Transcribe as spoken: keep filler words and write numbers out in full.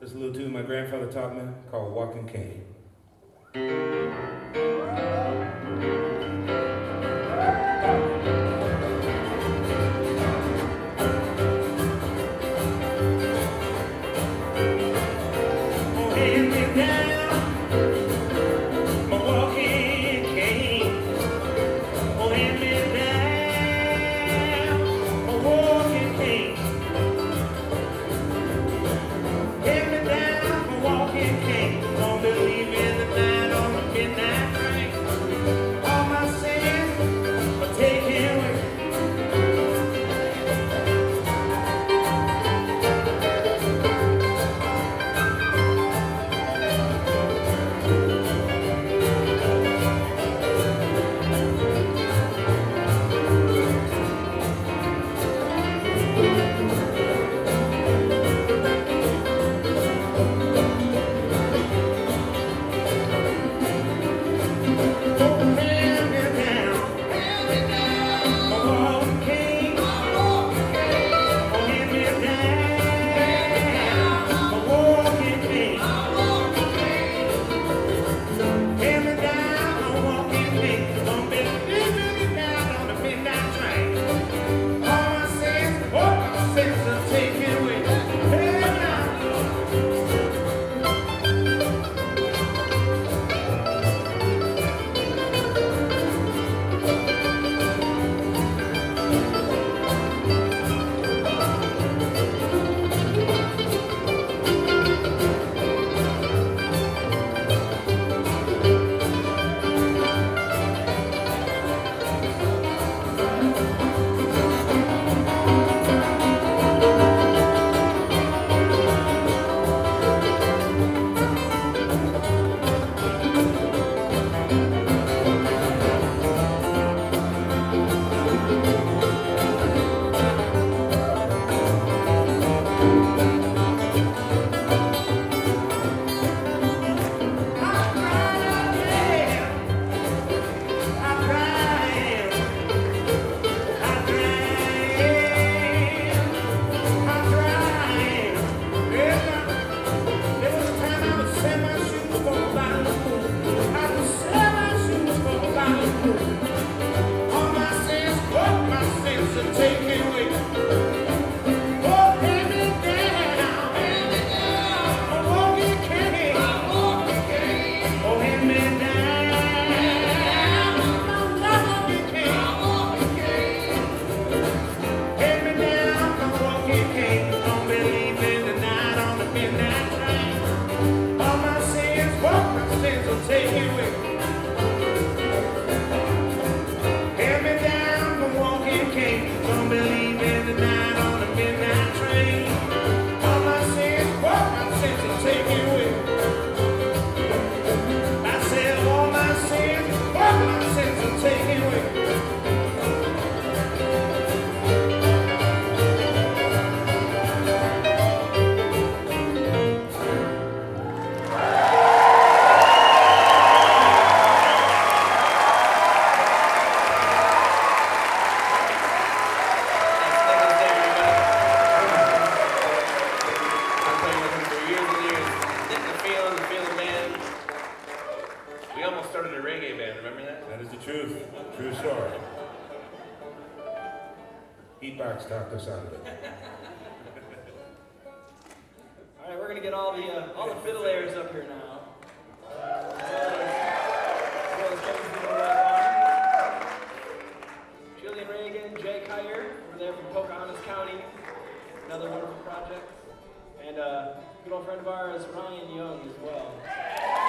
This little tune my grandfather taught me called Walking Cane. Talked us out of it. All right, we're gonna get all the uh, all the fiddlers up here now. Uh, as well as Jillian Reagan, Jay Kyer, over there from Pocahontas County, another wonderful project, and uh, good old friend of ours, Ryan Young, as well.